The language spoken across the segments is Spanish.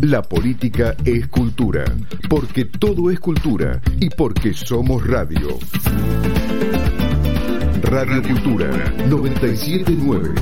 La política es cultura, porque todo es cultura y porque somos radio. Radio Cultura 97.9.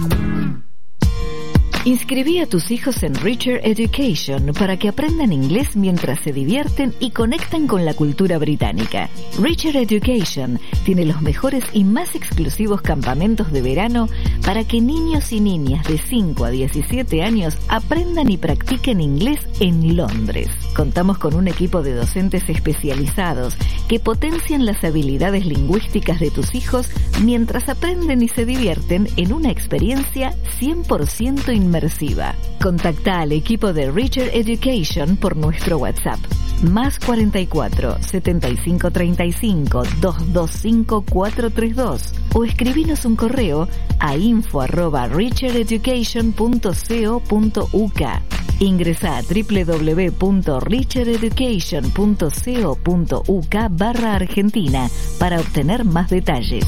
Inscribí a tus hijos en Richer Education para que aprendan inglés mientras se divierten y conectan con la cultura británica. Richer Education tiene los mejores y más exclusivos campamentos de verano para que niños y niñas de 5 a 17 años aprendan y practiquen inglés en Londres. Contamos con un equipo de docentes especializados que potencian las habilidades lingüísticas de tus hijos mientras aprenden y se divierten en una experiencia 100% inmersiva. Contacta al equipo de Richer Education por nuestro WhatsApp más 44 75 35 225 432 o escribinos un correo a info@richereducation.co.uk. Ingresa a www.richereducation.co.uk/Argentina para obtener más detalles.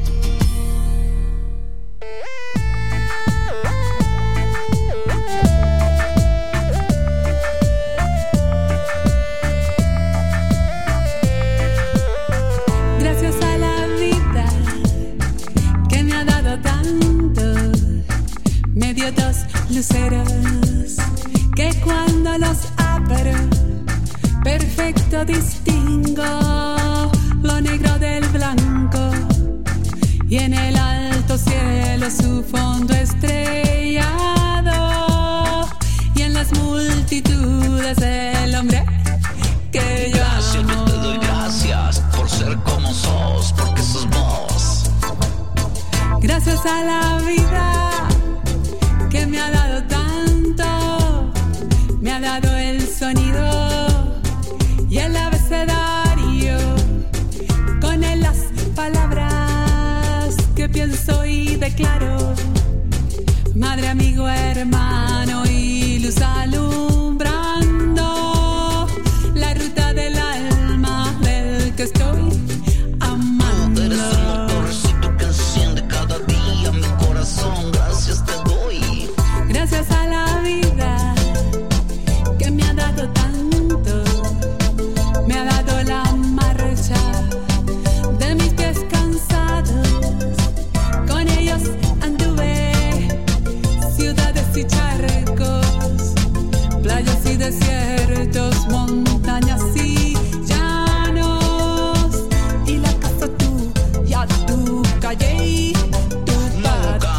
Dos luceros que cuando los abro perfecto distingo lo negro del blanco y en el alto cielo su fondo estrellado y en las multitudes el hombre que yo amo. Yo te doy gracias por ser como sos, porque sos vos. Gracias a la vida que me ha dado tanto, me ha dado el sonido y el abecedario, con él las palabras que pienso y declaro, madre, amigo, hermano y luz alumbrando la ruta del alma del que estoy amando. Eres el motorcito que enciende cada día mi corazón, gracias te doy. Gracias a la vida que me ha dado tanto, me ha dado la marcha de mis pies cansados, con ellos anduve ciudades y charcos, playas y desiertos, montañas y llanos, y la casa tuya, tu calle y tu patio.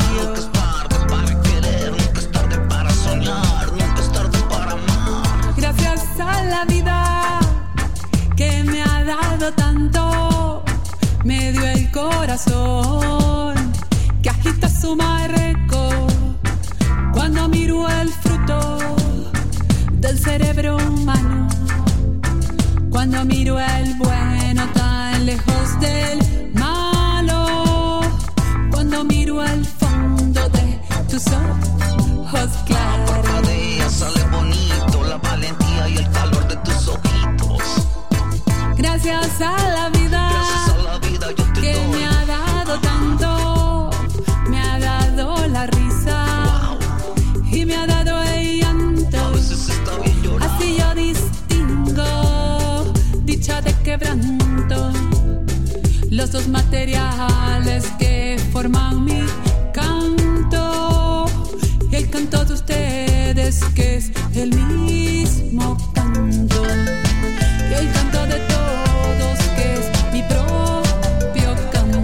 A la vida que me ha dado tanto, me dio el corazón que agita su marco cuando miro el fruto del cerebro humano, cuando miro el bueno tan lejos del malo, cuando miro el fondo de tus ojos claros. Cada día sale bonito la valentía y el calor de tus ojitos. Gracias a la vida, yo te que doy. me ha dado tanto, me ha dado la risa, wow, y me ha dado el llanto. A veces está bien llorar. Así yo distingo dicha de quebranto, los dos materiales que forman mi canto y el canto de ustedes que es el mismo canto y el canto de todos que es mi propio canto.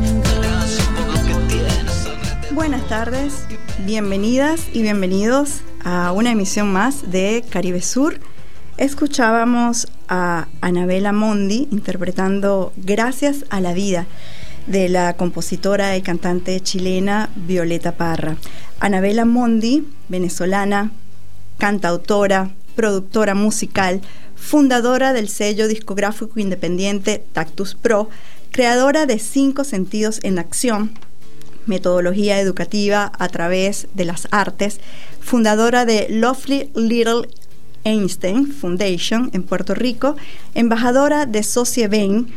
Buenas tardes, bienvenidas y bienvenidos a una emisión más de Caribe Sur. Escuchábamos a Anabela Mondi interpretando Gracias a la vida, de la compositora y cantante chilena Violeta Parra. Anabela Mondi, venezolana, cantautora, productora musical, fundadora del sello discográfico independiente Tactus Pro, creadora de 5 Sentidos en Acción, metodología educativa a través de las artes, fundadora de Lovely Little Einstein Foundation en Puerto Rico, embajadora de Sociébain,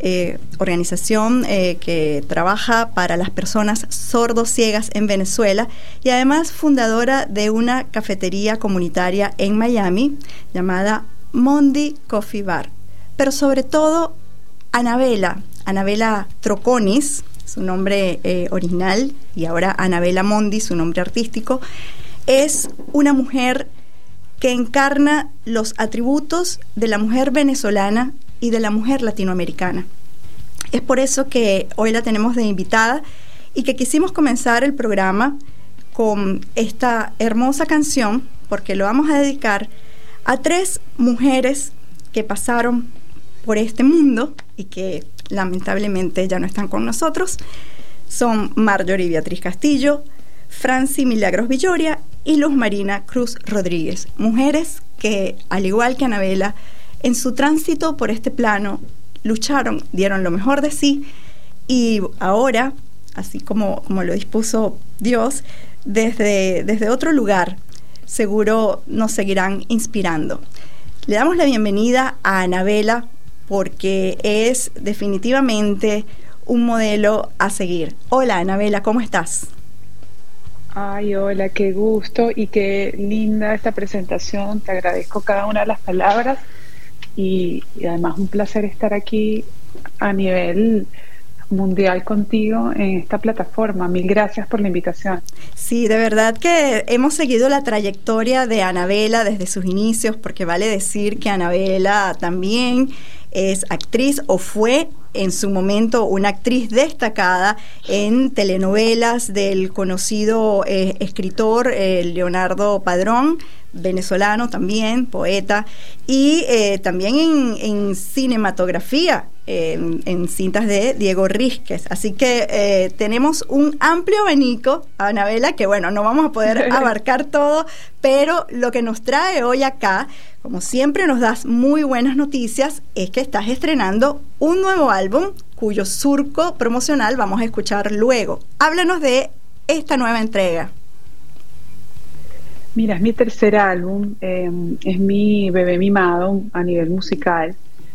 organización que trabaja para las personas sordo-ciegas en Venezuela y además fundadora de una cafetería comunitaria en Miami llamada Mondi Coffee Bar. Pero sobre todo, Anabela Troconis, su nombre original, y ahora Anabela Mondi, su nombre artístico, es una mujer que encarna los atributos de la mujer venezolana y de la mujer latinoamericana. Es por eso que hoy la tenemos de invitada y que quisimos comenzar el programa con esta hermosa canción, porque lo vamos a dedicar a 3 mujeres que pasaron por este mundo y que lamentablemente ya no están con nosotros. Son Marjorie Beatriz Castillo, Franci Milagros Villoria y Luz Marina Cruz Rodríguez, mujeres que, al igual que Anabela, en su tránsito por este plano lucharon, dieron lo mejor de sí, y ahora, así como lo dispuso Dios, desde otro lugar seguro nos seguirán inspirando. Le damos la bienvenida a Anabela porque es definitivamente un modelo a seguir. Hola Anabela, ¿cómo estás? Ay, hola, qué gusto y qué linda esta presentación. Te agradezco cada una de las palabras y además un placer estar aquí a nivel mundial contigo en esta plataforma. Mil gracias por la invitación. Sí, de verdad que hemos seguido la trayectoria de Anabela desde sus inicios, porque vale decir que Anabela también es actriz o fue en su momento una actriz destacada en telenovelas del conocido escritor Leonardo Padrón, venezolano también, poeta, y también en cinematografía, en cintas de Diego Rísquez. Así que tenemos un amplio abanico, Anabela, que bueno, no vamos a poder abarcar todo, pero lo que nos trae hoy acá, como siempre nos das muy buenas noticias, es que estás estrenando un nuevo álbum cuyo surco promocional vamos a escuchar luego. Háblanos de esta nueva entrega. Mira, es mi tercer álbum, es mi bebé mimado a nivel musical.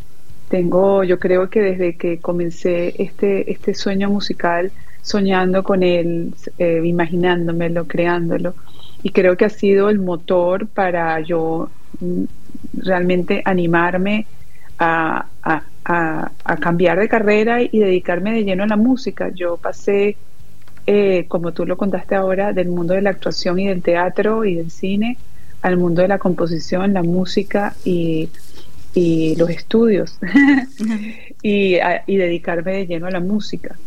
Yo creo que desde que comencé este sueño musical, soñando con él, imaginándomelo, creándolo, y creo que ha sido el motor para yo realmente animarme a cambiar de carrera y dedicarme de lleno a la música. Yo pasé, como tú lo contaste ahora, del mundo de la actuación y del teatro y del cine al mundo de la composición, la música y los estudios y dedicarme de lleno a la música.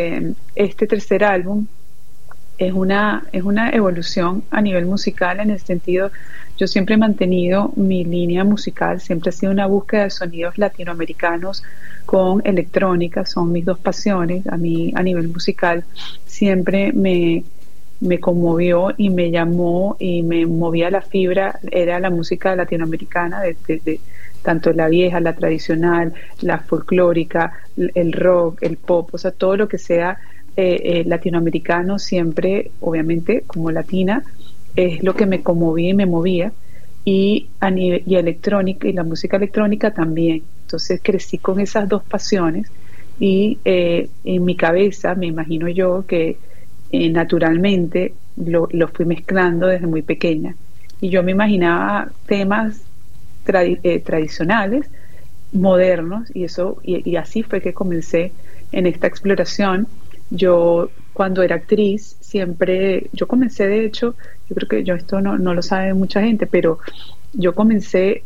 Este tercer álbum es una evolución a nivel musical, en el sentido, yo siempre he mantenido mi línea musical, siempre ha sido una búsqueda de sonidos latinoamericanos con electrónica, son mis dos pasiones. A mí a nivel musical siempre me conmovió y me llamó y me movía la fibra, era la música latinoamericana, de tanto la vieja, la tradicional, la folclórica, el rock, el pop, o sea, todo lo que sea latinoamericano, siempre, obviamente, como latina, es lo que me conmovía y me movía, y electrónica, y la música electrónica también. Entonces crecí con esas dos pasiones, y en mi cabeza me imagino yo que naturalmente lo fui mezclando desde muy pequeña, y yo me imaginaba temas tradicionales, modernos, y así fue que comencé en esta exploración. Yo, cuando era actriz, yo comencé, de hecho, yo creo que esto no lo sabe mucha gente, pero yo comencé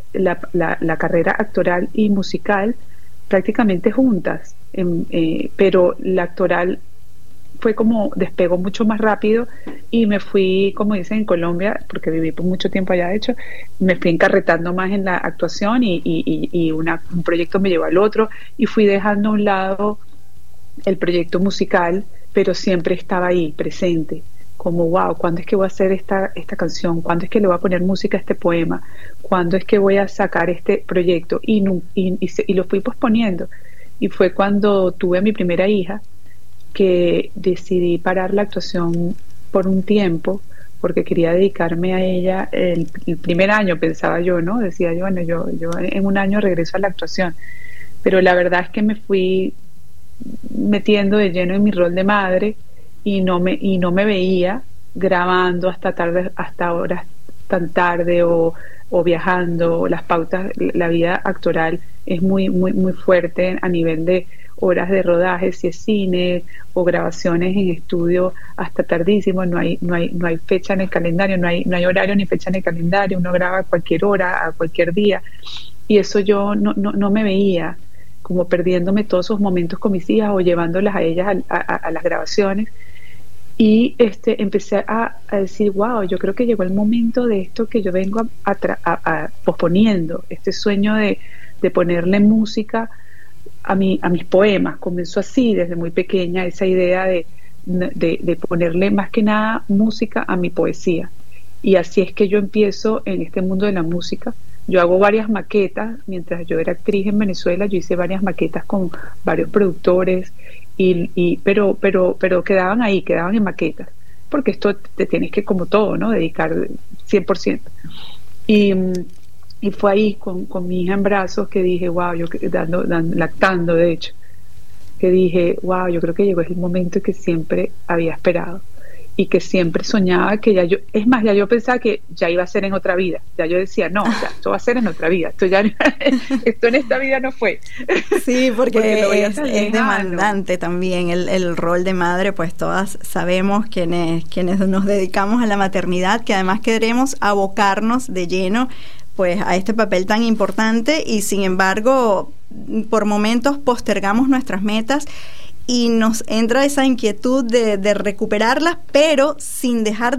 la carrera actoral y musical prácticamente juntas, pero la actoral fue como despegó mucho más rápido y me fui, como dicen en Colombia, porque viví por mucho tiempo allá, de hecho, me fui encarretando más en la actuación y un proyecto me llevó al otro, y fui dejando a un lado el proyecto musical, pero siempre estaba ahí, presente, como wow, ¿cuándo es que voy a hacer esta canción? ¿Cuándo es que le voy a poner música a este poema? ¿Cuándo es que voy a sacar este proyecto? Y lo fui posponiendo, y fue cuando tuve a mi primera hija que decidí parar la actuación por un tiempo, porque quería dedicarme a ella. El primer año pensaba yo, ¿no? Decía yo, bueno, yo en un año regreso a la actuación, pero la verdad es que me fui metiendo de lleno en mi rol de madre y no me veía grabando hasta horas tan tarde o viajando. Las pautas, la vida actoral es muy fuerte a nivel de horas de rodaje, si es cine o grabaciones en estudio hasta tardísimo. No hay fecha en el calendario, no hay horario ni fecha en el calendario, uno graba a cualquier hora, a cualquier día, y eso yo no me veía, como perdiéndome todos esos momentos con mis hijas o llevándolas a ellas a las grabaciones. Y empecé a decir, wow, yo creo que llegó el momento de esto que yo vengo a posponiendo, este sueño de ponerle música a mis poemas. Comenzó así desde muy pequeña, esa idea de ponerle más que nada música a mi poesía. Y así es que yo empiezo en este mundo de la música. Yo hago varias maquetas. Mientras yo era actriz en Venezuela, yo hice varias maquetas con varios productores, pero quedaban ahí, quedaban en maquetas, porque esto te tienes que, como todo, ¿no?, dedicar 100%. Y fue ahí con mi hija en brazos que dije, wow, yo lactando de hecho, que dije, wow, yo creo que llegó el momento que siempre había esperado y que siempre soñaba que ya yo pensaba que ya iba a ser en otra vida. Ya yo decía, no, ya, esto va a ser en otra vida, esto en esta vida no fue. Sí, porque es demandante también el rol de madre, pues todas sabemos quienes nos dedicamos a la maternidad, que además queremos abocarnos de lleno pues a este papel tan importante, y sin embargo por momentos postergamos nuestras metas y nos entra esa inquietud de recuperarlas, pero sin dejar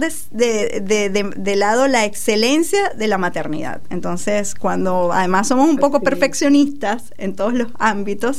de lado la excelencia de la maternidad. Entonces, cuando además somos un poco perfeccionistas en todos los ámbitos,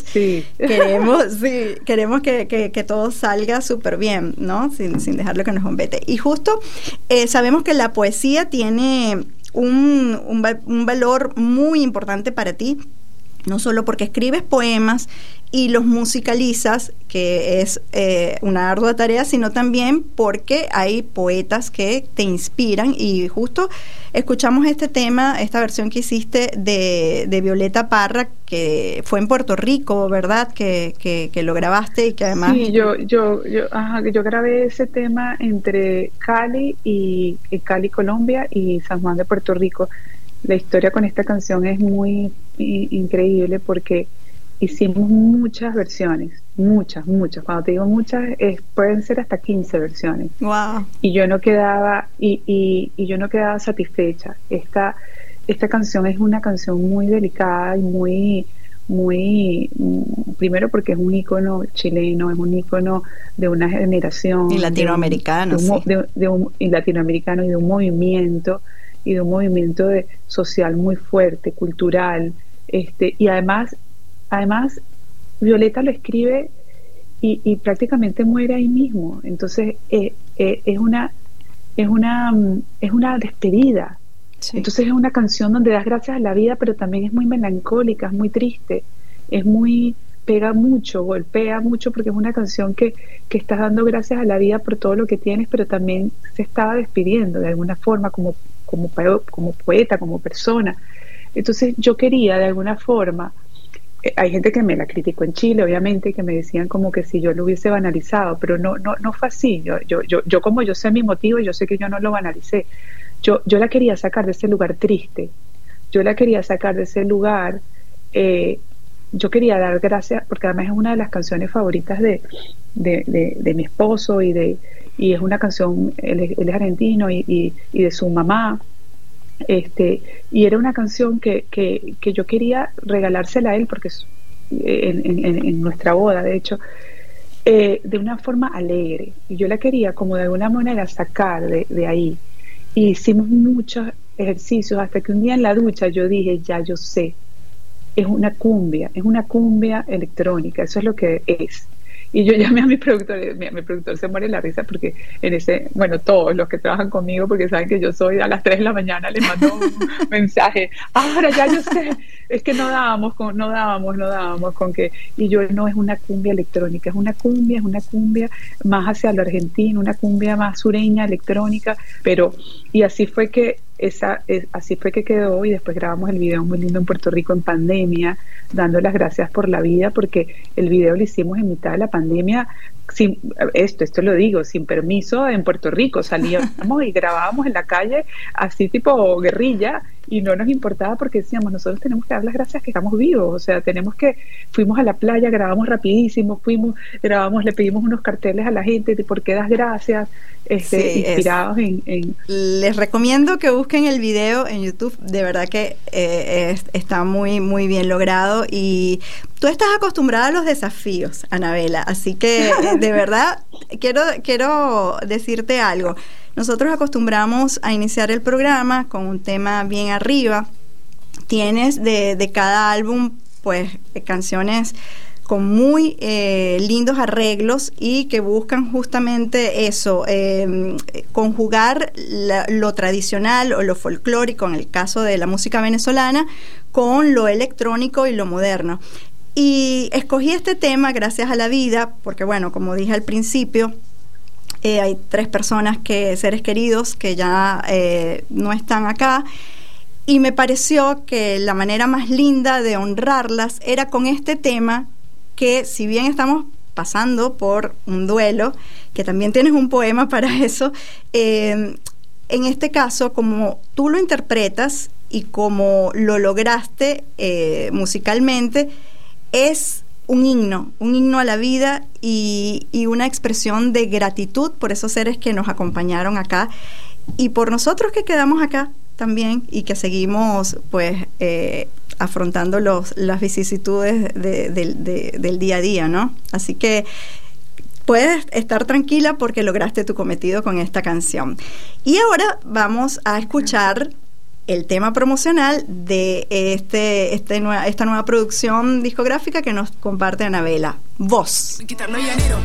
queremos que todo salga súper bien, ¿no? Sin dejar lo que nos compete. Y justo sabemos que la poesía tiene un valor muy importante para ti, no solo porque escribes poemas y los musicalizas, que es una ardua tarea, sino también porque hay poetas que te inspiran, y justo escuchamos este tema, esta versión que hiciste de Violeta Parra, que fue en Puerto Rico, ¿verdad? Que lo grabaste y que además... Sí, yo grabé ese tema entre Cali, Colombia, y San Juan de Puerto Rico. La historia con esta canción es muy increíble porque hicimos muchas versiones, muchas. Cuando te digo muchas, pueden ser hasta 15 versiones. Wow. Y yo no quedaba yo no quedaba satisfecha. Esta canción es una canción muy delicada y muy primero porque es un ícono chileno, es un ícono de una generación y latinoamericano, y latinoamericano, y de un movimiento social muy fuerte, cultural, y además Violeta lo escribe y prácticamente muere ahí mismo. Entonces es una despedida. Sí. Entonces es una canción donde das gracias a la vida, pero también es muy melancólica, es muy triste, pega mucho, golpea mucho, porque es una canción que estás dando gracias a la vida por todo lo que tienes, pero también se estaba despidiendo de alguna forma como poeta, como persona. Entonces yo quería de alguna forma, hay gente que me la criticó en Chile, obviamente, que me decían como que si yo lo hubiese banalizado, pero no fue así. Yo como yo sé mi motivo, yo sé que yo no lo banalicé. Yo la quería sacar de ese lugar triste, yo la quería sacar de ese lugar, yo quería dar gracias, porque además es una de las canciones favoritas de mi esposo, y es una canción, él es argentino, y de su mamá, y era una canción que yo quería regalársela a él, porque en nuestra boda, de hecho, de una forma alegre, y yo la quería como de alguna manera sacar de ahí. Y hicimos muchos ejercicios hasta que un día en la ducha yo dije, ya yo sé, es una cumbia electrónica, eso es lo que es. Y yo llamé a mi productor se muere la risa porque todos los que trabajan conmigo, porque saben que yo soy a las 3 de la mañana, les mando un mensaje, ahora ya yo sé, es que no dábamos con que, y yo, no es una cumbia electrónica, es una cumbia más hacia lo argentino, una cumbia más sureña, electrónica, y así fue que así fue que quedó, y después grabamos el video muy lindo en Puerto Rico en pandemia, dando las gracias por la vida, porque el video lo hicimos en mitad de la pandemia, esto lo digo, sin permiso, en Puerto Rico. Salíamos y grabábamos en la calle, así tipo guerrilla, y no nos importaba porque decíamos, nosotros tenemos que dar las gracias que estamos vivos, o sea, fuimos a la playa, grabamos rapidísimo, grabamos, le pedimos unos carteles a la gente de por qué das gracias, inspirados en... Les recomiendo que busquen el video en YouTube, de verdad que está muy, muy bien logrado, y tú estás acostumbrada a los desafíos, Anabela, así que de verdad quiero decirte algo. Nosotros acostumbramos a iniciar el programa con un tema bien arriba. Tienes de cada álbum, pues, canciones con muy lindos arreglos y que buscan justamente eso, conjugar lo tradicional o lo folclórico, en el caso de la música venezolana, con lo electrónico y lo moderno. Y escogí este tema gracias a la vida, porque bueno, como dije al principio, hay 3 personas, seres queridos, que ya no están acá, y me pareció que la manera más linda de honrarlas era con este tema, que si bien estamos pasando por un duelo, que también tienes un poema para eso, en este caso, como tú lo interpretas y como lo lograste musicalmente, es un himno a la vida y una expresión de gratitud por esos seres que nos acompañaron acá y por nosotros que quedamos acá también y que seguimos pues afrontando las vicisitudes del día a día, ¿no? Así que puedes estar tranquila porque lograste tu cometido con esta canción. Y ahora vamos a escuchar el tema promocional de esta nueva producción discográfica que nos comparte Anabela. Voz. Quitarlo llanero.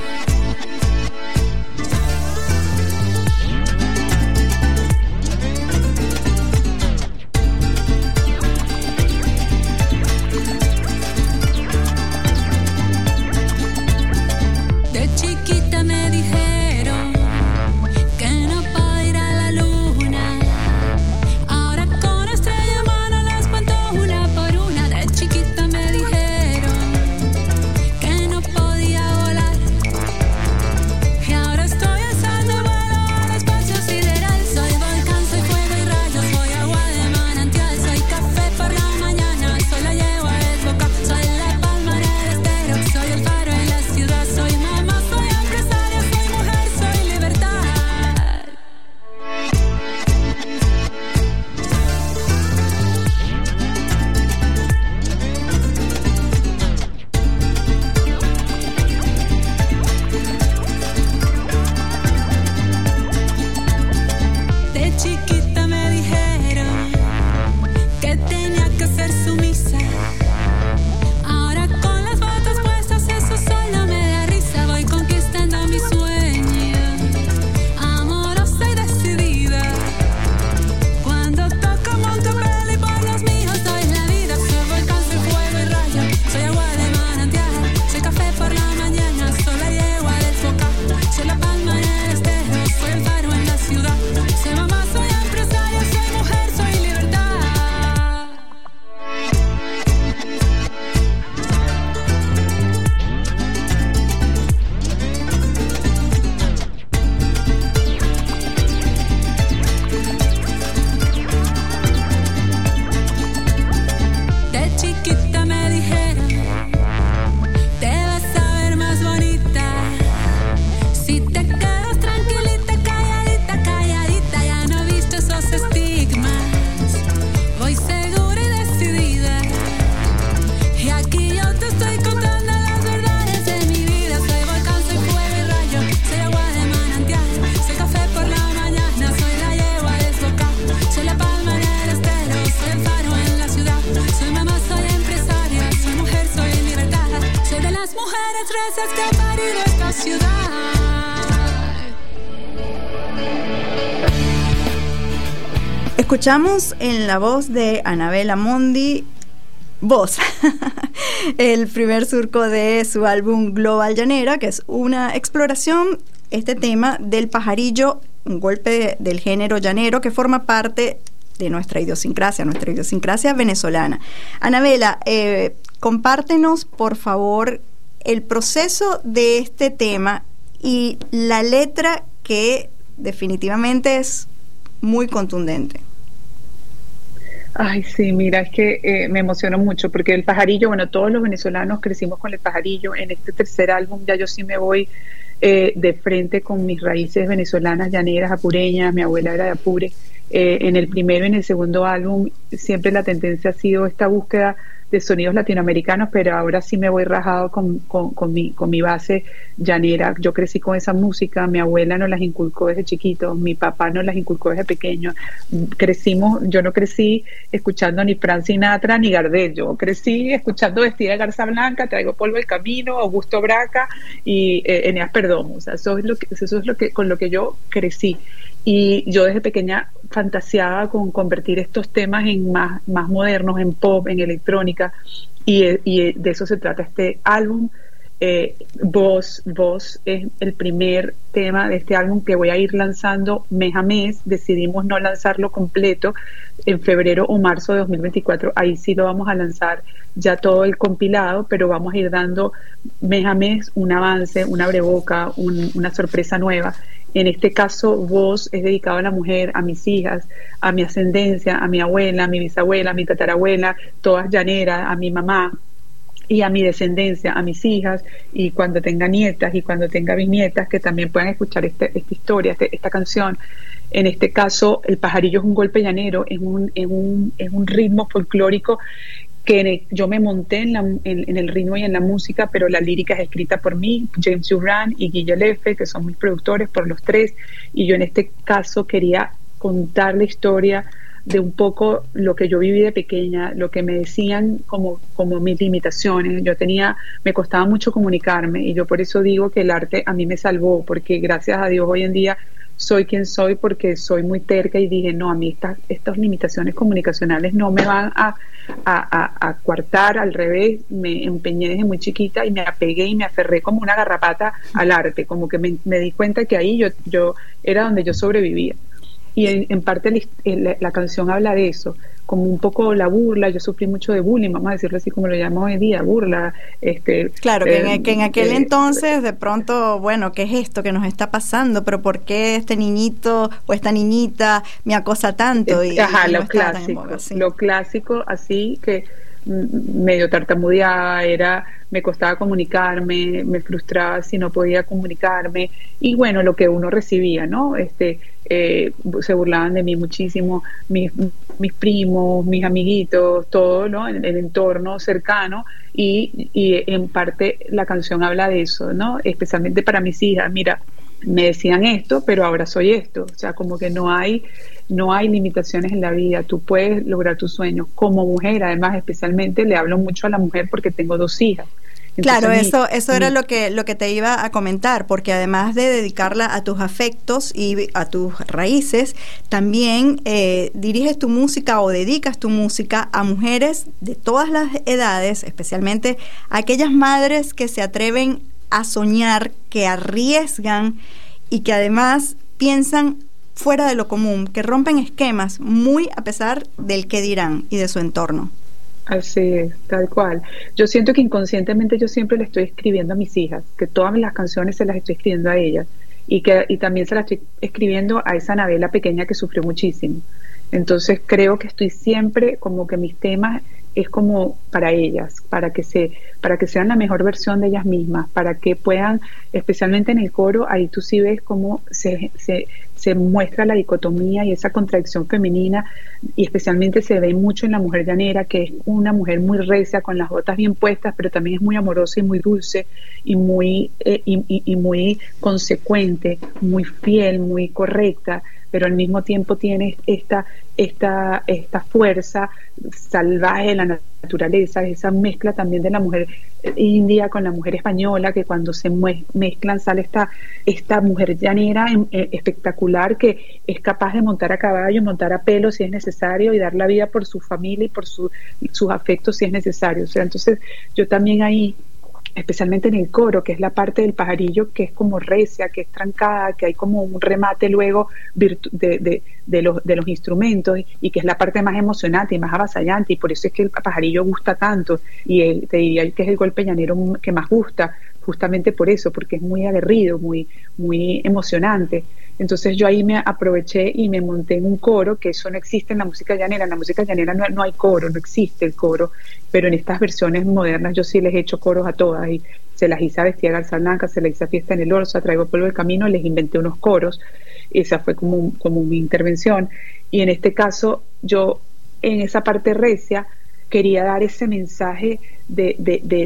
Escuchamos en la voz de Anabela Mondi, Voz, el primer surco de su álbum Global Llanera, que es una exploración, este tema del pajarillo, un golpe del género llanero que forma parte de nuestra idiosincrasia venezolana. Anabela, compártenos, por favor, el proceso de este tema y la letra que definitivamente es muy contundente. Ay, sí, mira, es que me emociono mucho porque el pajarillo, bueno, todos los venezolanos crecimos con el pajarillo. En este tercer álbum ya yo sí me voy de frente con mis raíces venezolanas, llaneras, apureñas. Mi abuela era de Apure. En el primero y en el segundo álbum siempre la tendencia ha sido esta búsqueda de sonidos latinoamericanos, pero ahora sí me voy rajado con mi base llanera. Yo crecí con esa música, mi abuela nos las inculcó desde chiquitos, mi papá nos las inculcó desde pequeño. Yo no crecí escuchando ni Frank Sinatra ni Gardel, yo crecí escuchando Vestida de Garza Blanca, Traigo Polvo del Camino, Augusto Braca y Eneas Perdomo. O sea, eso es lo que con lo que yo crecí. Y yo desde pequeña fantaseaba con convertir estos temas en más modernos, en pop, en electrónica, y de eso se trata este álbum. Voz es el primer tema de este álbum que voy a ir lanzando mes a mes. Decidimos no lanzarlo completo en febrero o marzo de 2024, ahí sí lo vamos a lanzar ya todo el compilado, pero vamos a ir dando mes a mes un avance, una abreboca, una sorpresa nueva. En este caso, Voz es dedicado a la mujer, a mis hijas, a mi ascendencia, a mi abuela, a mi bisabuela, a mi tatarabuela, todas llaneras, a mi mamá y a mi descendencia, a mis hijas, y cuando tenga nietas y cuando tenga bisnietas que también puedan escuchar esta historia, esta canción. En este caso, El pajarillo es un golpe llanero, es un ritmo folclórico que yo me monté en el ritmo y en la música, pero la lírica es escrita por mí, James Duran y Guille Lefe, que son mis productores, por los tres, y yo en este caso quería contar la historia de un poco lo que yo viví de pequeña, lo que me decían como mis limitaciones. Me costaba mucho comunicarme, y yo por eso digo que el arte a mí me salvó, porque gracias a Dios hoy en día soy quien soy, porque soy muy terca y dije, no, a mí estas limitaciones comunicacionales no me van a coartar, al revés. Me empeñé desde muy chiquita y me apegué y me aferré como una garrapata al arte, como que me di cuenta que ahí yo era donde yo sobrevivía. Y en parte la canción habla de eso, como un poco la burla. Yo sufrí mucho de bullying, vamos a decirlo así como lo llamamos hoy en día, burla. Claro, que en aquel entonces de pronto, bueno, ¿qué es esto que nos está pasando? ¿Pero por qué este niñito o esta niñita me acosa tanto? Lo clásico, así que medio tartamudeaba, me costaba comunicarme, me frustraba si no podía comunicarme, y bueno, lo que uno recibía, ¿no? Se burlaban de mí muchísimo, mis primos, mis amiguitos, todo, ¿no? El entorno cercano, y en parte la canción habla de eso, ¿no? Especialmente para mis hijas. Mira, me decían esto, pero ahora soy esto. O sea, como que no hay limitaciones en la vida. Tú puedes lograr tus sueños. Como mujer, además, especialmente le hablo mucho a la mujer porque tengo 2 hijas. Entonces, claro, eso era lo que te iba a comentar, porque además de dedicarla a tus afectos y a tus raíces, también diriges tu música o dedicas tu música a mujeres de todas las edades, especialmente a aquellas madres que se atreven a soñar, que arriesgan y que además piensan fuera de lo común, que rompen esquemas muy a pesar del qué dirán y de su entorno. Así es, tal cual. Yo siento que inconscientemente yo siempre le estoy escribiendo a mis hijas, que todas las canciones se las estoy escribiendo a ellas, y también se las estoy escribiendo a esa Anabela pequeña que sufrió muchísimo. Entonces creo que estoy siempre como que mis temas es como para ellas, para que sean la mejor versión de ellas mismas, para que puedan, especialmente en el coro, ahí tú sí ves cómo se muestra la dicotomía y esa contradicción femenina, y especialmente se ve mucho en la mujer llanera, que es una mujer muy recia, con las botas bien puestas, pero también es muy amorosa y muy dulce y muy consecuente, muy fiel, muy correcta, pero al mismo tiempo tiene esta fuerza salvaje de la naturaleza, esa mezcla también de la mujer india con la mujer española, que cuando se mezclan sale esta mujer llanera espectacular, que es capaz de montar a caballo, montar a pelo si es necesario, y dar la vida por su familia y por sus afectos si es necesario. O sea, entonces yo también ahí especialmente en el coro, que es la parte del pajarillo que es como recia, que es trancada, que hay como un remate luego de los instrumentos, y que es la parte más emocionante y más avasallante, y por eso es que el pajarillo gusta tanto, y te diría que es el golpe llanero que más gusta, justamente por eso, porque es muy aguerrido, muy, muy emocionante. Entonces yo ahí me aproveché y me monté en un coro, que eso no existe en la música llanera. En la música llanera no hay coro, no existe el coro, pero en estas versiones modernas yo sí les he hecho coros a todas, y se las hice a Vestida Garza Blanca, se las hice a Fiesta en el Orso, a Traigo Polvo del Camino, les inventé unos coros. Esa fue como mi intervención, y en este caso yo en esa parte recia quería dar ese mensaje de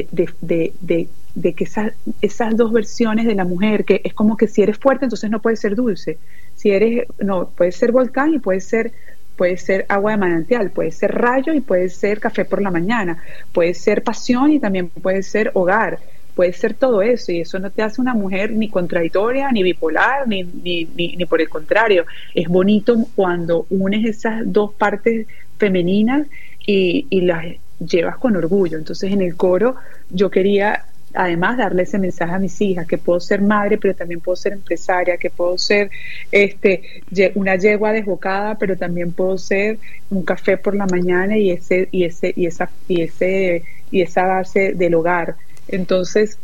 que esas dos versiones de la mujer, que es como que si eres fuerte entonces no puedes ser dulce, puedes ser volcán y puede ser agua de manantial, puede ser rayo y puede ser café por la mañana, puede ser pasión y también puede ser hogar, puede ser todo eso, y eso no te hace una mujer ni contradictoria, ni bipolar, ni por el contrario. Es bonito cuando unes esas dos partes femeninas y las llevas con orgullo. Entonces en el coro yo quería además darle ese mensaje a mis hijas, que puedo ser madre pero también puedo ser empresaria, que puedo ser una yegua desbocada, pero también puedo ser un café por la mañana y esa base del hogar. Entonces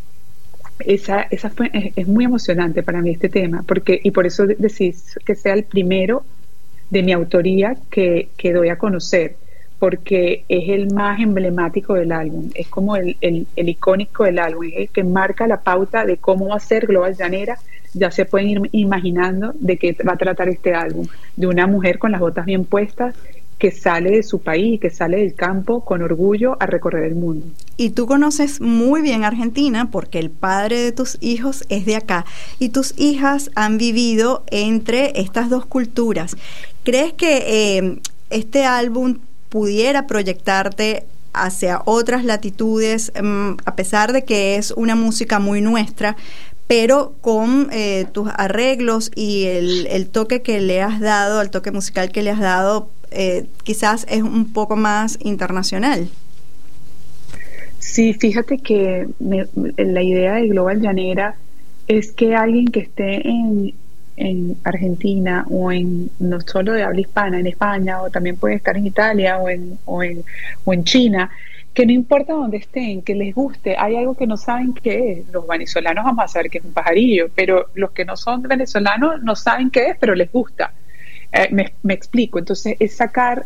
es muy emocionante para mí este tema, y por eso decidí que sea el primero de mi autoría que doy a conocer, porque es el más emblemático del álbum, es como el icónico del álbum, es el que marca la pauta de cómo va a ser Global Llanera. Ya se pueden ir imaginando de qué va a tratar este álbum, de una mujer con las botas bien puestas, que sale de su país, que sale del campo con orgullo a recorrer el mundo. Y tú conoces muy bien Argentina porque el padre de tus hijos es de acá y tus hijas han vivido entre estas dos culturas. ¿Crees que este álbum pudiera proyectarte hacia otras latitudes, a pesar de que es una música muy nuestra, pero con tus arreglos y el toque que le has dado, el toque musical que le has dado, quizás es un poco más internacional? Sí, fíjate que la idea de Global Llanera es que alguien que esté en Argentina o no solo de habla hispana, en España, o también puede estar en Italia o en China, que no importa dónde estén, que les guste. Hay algo que no saben qué es. Los venezolanos vamos a saber que es un pajarillo, pero los que no son venezolanos no saben qué es, pero les gusta. Me explico. Entonces es sacar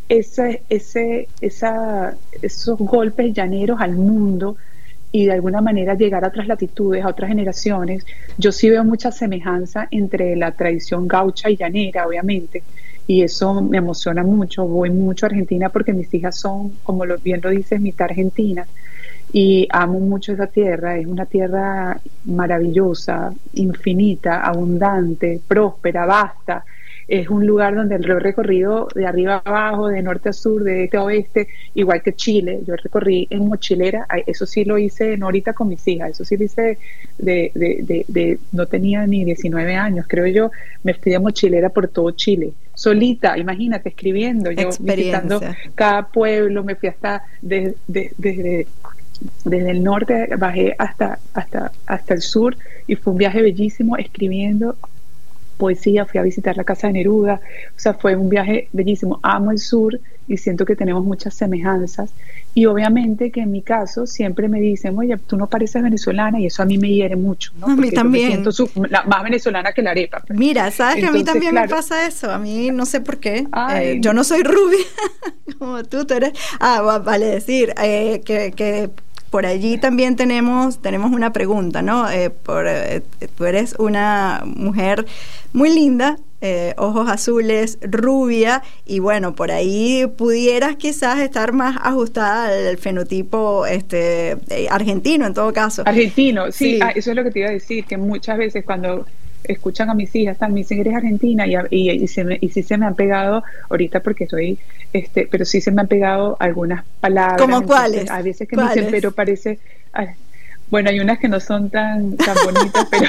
esos golpes llaneros al mundo y de alguna manera llegar a otras latitudes, a otras generaciones. Yo sí veo mucha semejanza entre la tradición gaucha y llanera, obviamente, y eso me emociona mucho. Voy mucho a Argentina porque mis hijas son, como bien lo dices, mitad argentinas, y amo mucho esa tierra. Es una tierra maravillosa, infinita, abundante, próspera, vasta. Es un lugar donde lo he recorrido de arriba a abajo, de norte a sur, de este a oeste, igual que Chile. Yo recorrí en mochilera, eso sí lo hice no ahorita con mis hijas, eso sí lo hice no tenía ni 19 años, creo yo. Me fui de mochilera por todo Chile, solita, imagínate, escribiendo, yo visitando cada pueblo. Me fui hasta desde el norte, bajé hasta el sur, y fue un viaje bellísimo, escribiendo poesía. Fui a visitar la casa de Neruda, o sea, fue un viaje bellísimo. Amo el sur y siento que tenemos muchas semejanzas, y obviamente que en mi caso siempre me dicen, oye, tú no pareces venezolana, y eso a mí me hiere mucho, ¿no? A mí también. Yo me siento más venezolana que la arepa. Mira, sabes que a mí también me pasa eso, a mí no sé por qué. Yo no soy rubia como tú eres. Vale decir que por allí también tenemos una pregunta, ¿no? Tú eres una mujer muy linda, ojos azules, rubia, y bueno, por ahí pudieras quizás estar más ajustada al fenotipo argentino, en todo caso. Argentino, sí. Eso es lo que te iba a decir, que muchas veces cuando escuchan a mis hijas, me dicen, eres argentina, y sí se me han pegado ahorita porque soy, pero sí se me han pegado algunas palabras. ¿Cómo cuáles? A veces que me dicen, pero parece, Bueno, hay unas que no son tan bonitas, pero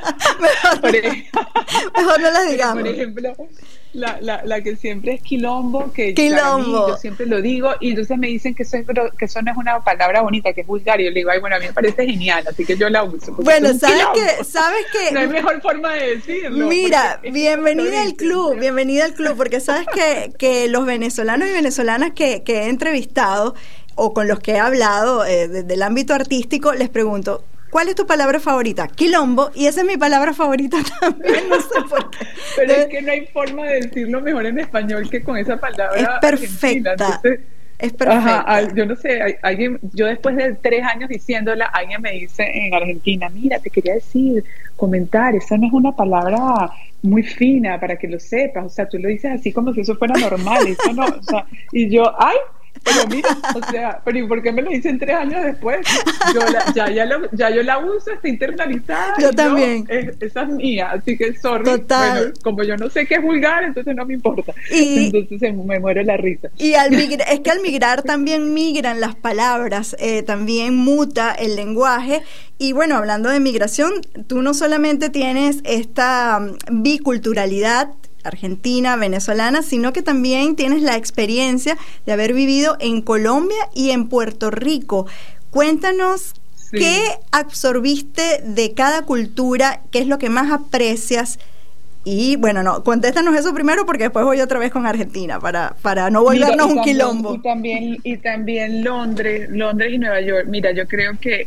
mejor no las digamos. Por ejemplo, la que siempre es quilombo, que Quilombo. para mí, yo siempre lo digo, y entonces me dicen que eso no es una palabra bonita, que es vulgar, y yo le digo, ay, bueno, a mí me parece genial, así que yo la uso. Bueno, ¿sabes qué? No hay mejor forma de decirlo. Mira, bienvenida al club, porque sabes que los venezolanos y venezolanas que he entrevistado o con los que he hablado del ámbito artístico, les pregunto, ¿cuál es tu palabra favorita? Quilombo, y esa es mi palabra favorita también, no sé por qué. Pero es que no hay forma de decirlo mejor en español que con esa palabra. Es perfecta. Entonces, es perfecta. Ajá, yo no sé, yo después de 3 años diciéndola, alguien me dice en Argentina, mira, te quería comentar, esa no es una palabra muy fina para que lo sepas, o sea, tú lo dices así como si eso fuera normal, eso no, o sea, y yo, ay, pero mira, o sea, pero ¿y por qué me lo dicen 3 años después? Yo la uso, está internalizada. Yo también. Esa es mía, así que sorry. Total. Bueno, como yo no sé qué es vulgar, entonces no me importa. Entonces me muero la risa. Y es que al migrar también migran las palabras, también muta el lenguaje. Y bueno, hablando de migración, tú no solamente tienes esta biculturalidad argentina, venezolana, sino que también tienes la experiencia de haber vivido en Colombia y en Puerto Rico. Cuéntanos, sí, ¿qué absorbiste de cada cultura? ¿Qué es lo que más aprecias? Y bueno, no, contéstanos eso primero porque después voy otra vez con Argentina para no volvernos un quilombo. Y también Londres y Nueva York. Mira, yo creo que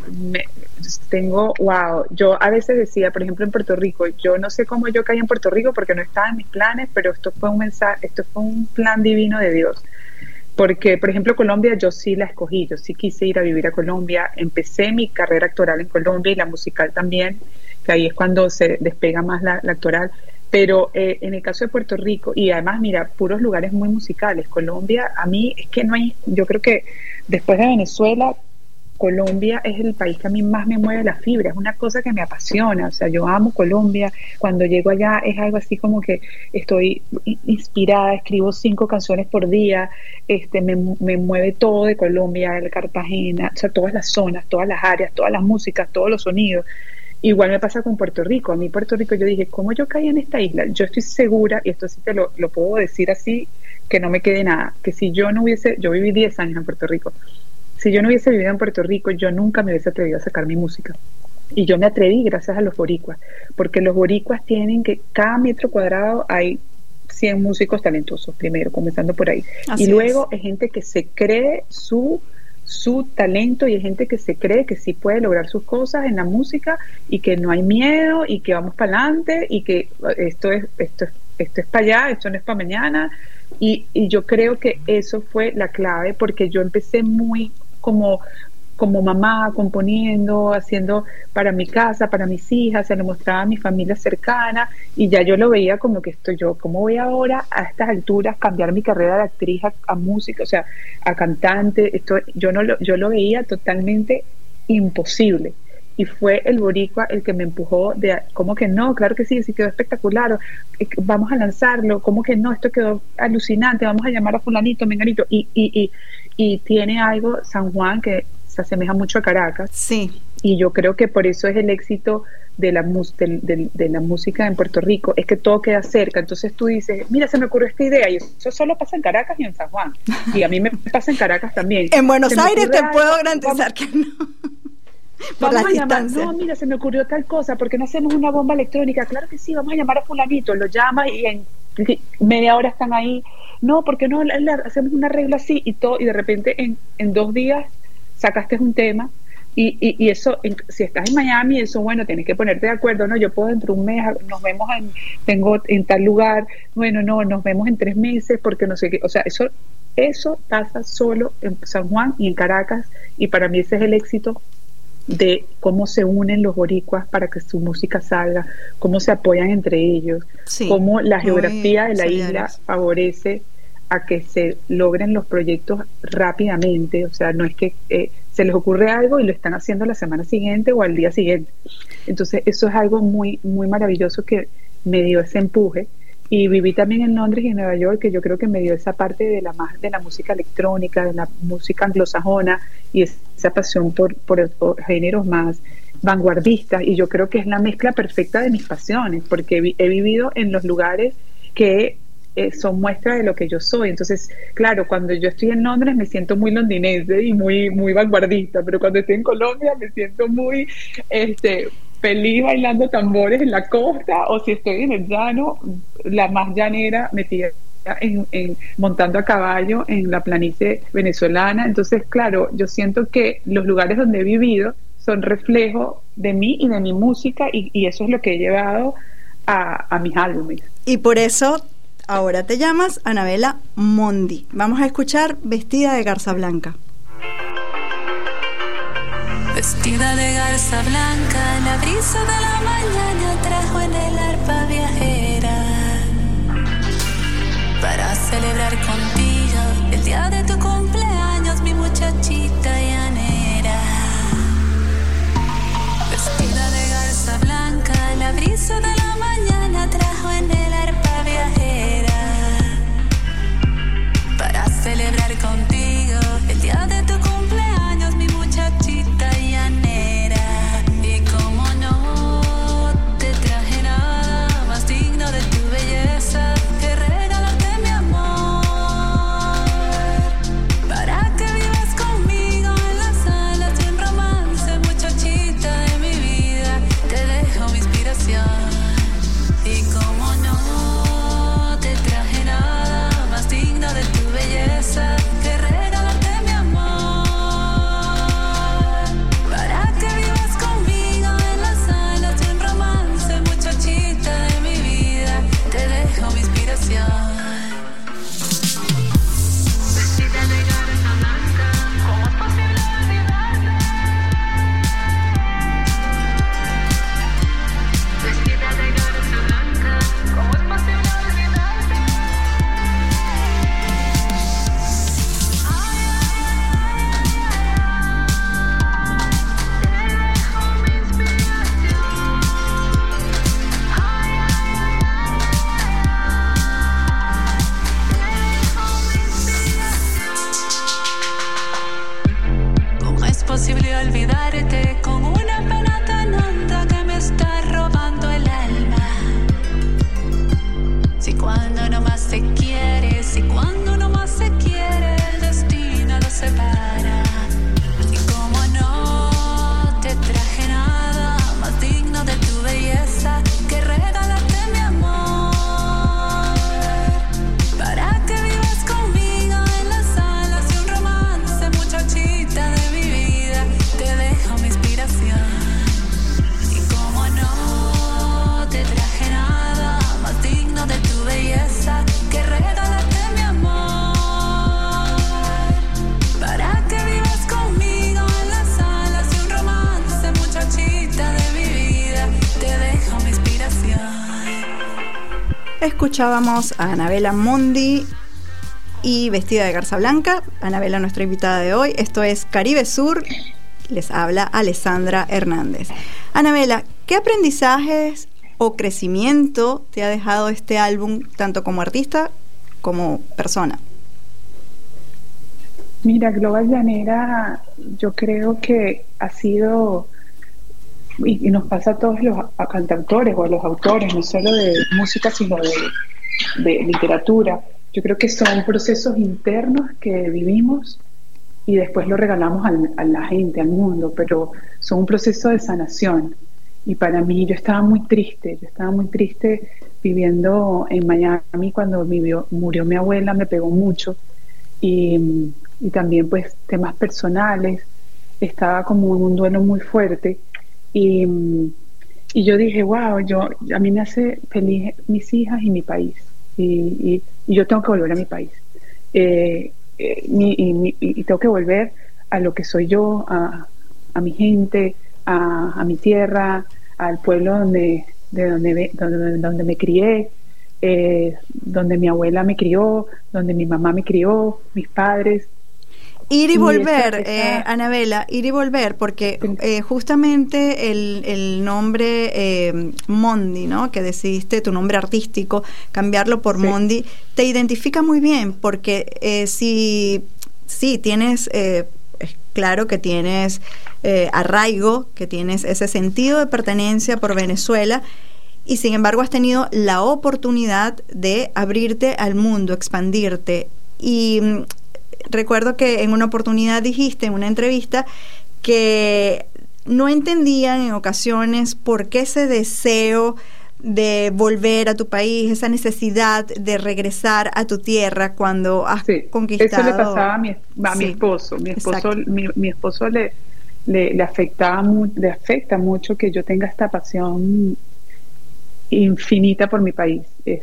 yo a veces decía, por ejemplo, en Puerto Rico, yo no sé cómo yo caí en Puerto Rico porque no estaba en mis planes, pero esto fue un plan divino de Dios. Porque, por ejemplo, Colombia yo sí la escogí, yo sí quise ir a vivir a Colombia, empecé mi carrera actoral en Colombia y la musical también, que ahí es cuando se despega más la actoral, pero en el caso de Puerto Rico, y además, mira, puros lugares muy musicales, Colombia, a mí es que no hay, yo creo que después de Venezuela, Colombia es el país que a mí más me mueve la fibra, es una cosa que me apasiona, o sea, yo amo Colombia, cuando llego allá es algo así como que estoy inspirada, escribo 5 canciones por día, me mueve todo de Colombia, el Cartagena, o sea, todas las zonas, todas las áreas, todas las músicas, todos los sonidos. Igual me pasa con Puerto Rico, a mí Puerto Rico yo dije, ¿cómo yo caí en esta isla? Yo estoy segura, y esto sí te lo puedo decir así, que no me quede nada, que si yo viví 10 años en Puerto Rico, si yo no hubiese vivido en Puerto Rico, yo nunca me hubiese atrevido a sacar mi música. Y yo me atreví gracias a los boricuas, porque los boricuas tienen que, cada metro cuadrado hay 100 músicos talentosos, primero, comenzando por ahí. Así y luego es gente que se cree su talento y hay gente que se cree que sí puede lograr sus cosas en la música y que no hay miedo y que vamos para adelante y que esto es para allá, esto no es para mañana. Y yo creo que eso fue la clave porque yo empecé muy como mamá, componiendo, haciendo para mi casa, para mis hijas, se lo mostraba a mi familia cercana y ya yo lo veía como que ¿cómo voy ahora a estas alturas cambiar mi carrera de actriz a música, o sea, a cantante? Yo lo veía totalmente imposible. Y fue el boricua el que me empujó ¿cómo que no? Claro que sí quedó espectacular, vamos a lanzarlo, ¿cómo que no? Esto quedó alucinante, vamos a llamar a fulanito, menganito, y tiene algo San Juan que se asemeja mucho a Caracas. Sí. Y yo creo que por eso es el éxito de la música en Puerto Rico, es que todo queda cerca. Entonces tú dices, mira, se me ocurrió esta idea, y eso solo pasa en Caracas y en San Juan. Y a mí me pasa en Caracas también. En Buenos Aires te puedo garantizar que no. Vamos a llamar, no, mira, se me ocurrió tal cosa, ¿por qué no hacemos una bomba electrónica? Claro que sí, vamos a llamar a fulanito, lo llamas y en media hora están ahí. No, ¿por qué no hacemos un arreglo así? Y todo, y de repente en 2 días sacaste un tema. Y eso, si estás en Miami, eso, bueno, tienes que ponerte de acuerdo, ¿no? Yo puedo dentro de un mes, nos vemos tengo en tal lugar, bueno, no, nos vemos en 3 meses, porque no sé qué, o sea, eso pasa solo en San Juan y en Caracas, y para mí ese es el éxito de cómo se unen los boricuas para que su música salga, cómo se apoyan entre ellos, sí, cómo la geografía de la isla favorece a que se logren los proyectos rápidamente, o sea, no es que se les ocurre algo y lo están haciendo la semana siguiente o al día siguiente. Entonces eso es algo muy, muy maravilloso que me dio ese empuje. Y viví también en Londres y en Nueva York, que yo creo que me dio esa parte de la música electrónica, de la música anglosajona, y esa pasión por géneros más vanguardistas, y yo creo que es la mezcla perfecta de mis pasiones, porque he vivido en los lugares que son muestra de lo que yo soy. Entonces, claro, cuando yo estoy en Londres me siento muy londinense y muy, muy vanguardista, pero cuando estoy en Colombia me siento muy feliz bailando tambores en la costa, o si estoy en el llano, la más llanera, metida montando a caballo en la planicie venezolana. Entonces, claro, yo siento que los lugares donde he vivido son reflejo de mí y de mi música, y eso es lo que he llevado a mis álbumes. Y por eso ahora te llamas Anabela Mondi. Vamos a escuchar Vestida de Garza Blanca. Vestida de garza blanca, la brisa de la mañana trajo en el arpa viajera para celebrar contigo el día de tu cumpleaños, mi muchachita llanera. Vestida de garza blanca, la brisa de la mañana trajo en el arpa viajera para celebrar contigo el día de tu cumpleaños, mi muchachita llanera. Y como no te traje nada más digno de tu belleza que regalarte mi amor, para que vivas conmigo en las alas de un romance, muchachita de mi vida, te dejo mi inspiración. Y como no te traje nada más digno de tu belleza que regalarte mi amor, para que vivas conmigo en las alas de un romance, muchachita de mi vida, te dejo mi inspiración. Vestida de garza blanca, ¿cómo es posible olvidarte? Vestida de garza blanca, ¿cómo es posible olvidarte? Te dejo mi inspiración. ¿Cómo es posible olvidarte con una pena tan honda que me está robando el alma? Si cuando no más se quiere, si cuando no más se quiere, el destino los separa. Y como no te traje nada más digno de tu belleza que regalarte mi amor, para que vivas conmigo en las alas de un romance, muchachita de mi vida, te dejo mi inspiración. Y como no te traje nada más digno de tu belleza que regalarte mi amor, para que vivas conmigo en las alas de un romance, muchachita de mi vida, te dejo mi inspiración. Escuchábamos a Anabela Mondi y Vestida de Garza Blanca. Anabela, nuestra invitada de hoy. Esto es Caribe Sur. Les habla Alessandra Hernández. Anabela, ¿qué aprendizajes o crecimiento te ha dejado este álbum, tanto como artista como persona? Mira, Global Llanera, yo creo que ha sido, y nos pasa a todos los cantautores o a los autores, no solo de música, sino de literatura. Yo creo que son procesos internos que vivimos y después lo regalamos a la gente, al mundo, pero son un proceso de sanación. Y para mí, yo estaba muy triste viviendo en Miami cuando murió mi abuela, me pegó mucho, y también pues temas personales, estaba como en un duelo muy fuerte, y yo dije, wow, a mí me hace feliz mis hijas y mi país, y yo tengo que volver a mi país, y tengo que volver a lo que soy yo, a mi gente, a mi tierra, al pueblo donde me crié, donde mi abuela me crió, donde mi mamá me crió, mis padres. Ir y volver, Anabela, ir y volver, porque justamente el nombre Mondi, ¿no?, que decidiste, tu nombre artístico, cambiarlo por Mondi, te identifica muy bien, porque sí tienes claro que tienes arraigo, que tienes ese sentido de pertenencia por Venezuela, y sin embargo has tenido la oportunidad de abrirte al mundo, expandirte. Y recuerdo que en una oportunidad dijiste en una entrevista que no entendían en ocasiones por qué ese deseo de volver a tu país, esa necesidad de regresar a tu tierra cuando has conquistado. Eso le pasaba a mi esposo. Mi esposo le afecta mucho que yo tenga esta pasión infinita por mi país,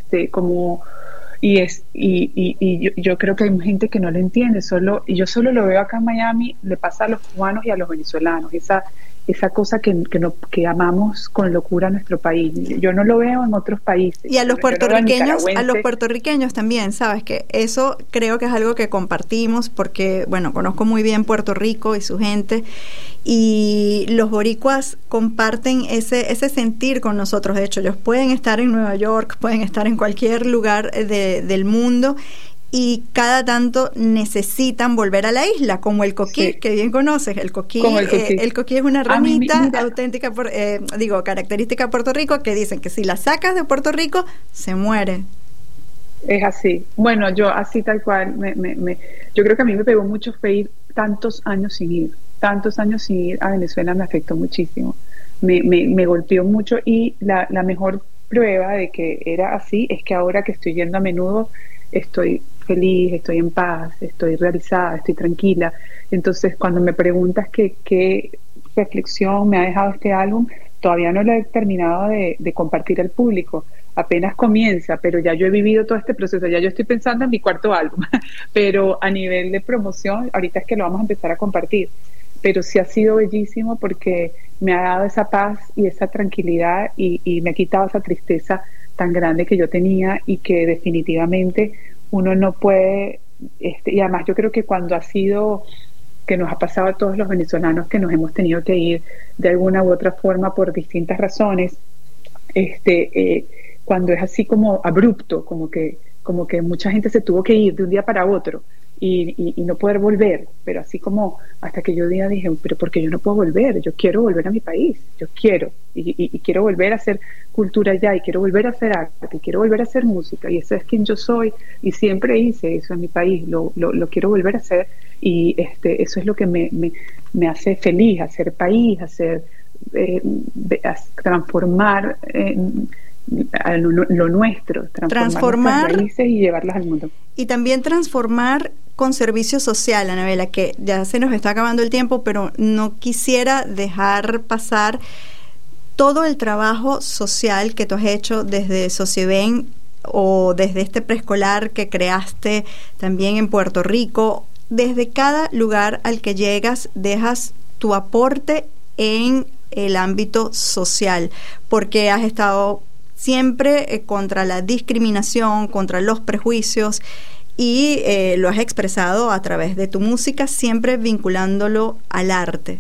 yo creo que hay gente que no lo entiende, y yo solo lo veo acá en Miami. Le pasa a los cubanos y a los venezolanos, esa cosa que amamos con locura a nuestro país. Yo no lo veo en otros países. Y a los puertorriqueños también, sabes que eso creo que es algo que compartimos, porque bueno, conozco muy bien Puerto Rico y su gente, y los boricuas comparten ese sentir con nosotros. De hecho, ellos pueden estar en Nueva York, pueden estar en cualquier lugar del mundo, y cada tanto necesitan volver a la isla, como el coquí, que bien conoces. El coquí es una ramita auténtica, característica de Puerto Rico, que dicen que si la sacas de Puerto Rico, se muere. Es así. Bueno, yo así tal cual, yo creo que a mí me pegó mucho ir tantos años sin ir a Venezuela. Me afectó muchísimo, me golpeó mucho, y la mejor prueba de que era así es que ahora que estoy yendo a menudo, estoy feliz, estoy en paz, estoy realizada, estoy tranquila. Entonces, cuando me preguntas qué reflexión me ha dejado este álbum, todavía no lo he terminado de compartir al público. Apenas comienza, pero ya yo he vivido todo este proceso, ya yo estoy pensando en mi cuarto álbum, pero a nivel de promoción, ahorita es que lo vamos a empezar a compartir. Pero sí ha sido bellísimo porque me ha dado esa paz y esa tranquilidad, y me ha quitado esa tristeza tan grande que yo tenía, y que definitivamente uno no puede, y además yo creo que cuando que nos ha pasado a todos los venezolanos, que nos hemos tenido que ir de alguna u otra forma por distintas razones, cuando es así como abrupto, como que mucha gente se tuvo que ir de un día para otro, y no poder volver, pero así como hasta que yo dije, pero ¿por qué yo no puedo volver? Yo quiero volver a mi país, yo quiero, y quiero volver a hacer cultura allá, y quiero volver a hacer arte, y quiero volver a hacer música, y eso es quien yo soy, y siempre hice eso en mi país, lo quiero volver a hacer, y eso es lo que me hace feliz, hacer país, transformar lo nuestro, transformar nuestras raíces y llevarlas al mundo. Y también transformar con servicio social, Anabela, que ya se nos está acabando el tiempo, pero no quisiera dejar pasar todo el trabajo social que tú has hecho desde Socieben, o desde este preescolar que creaste también en Puerto Rico. Desde cada lugar al que llegas, dejas tu aporte en el ámbito social, porque has estado siempre contra la discriminación, contra los prejuicios, y lo has expresado a través de tu música, siempre vinculándolo al arte.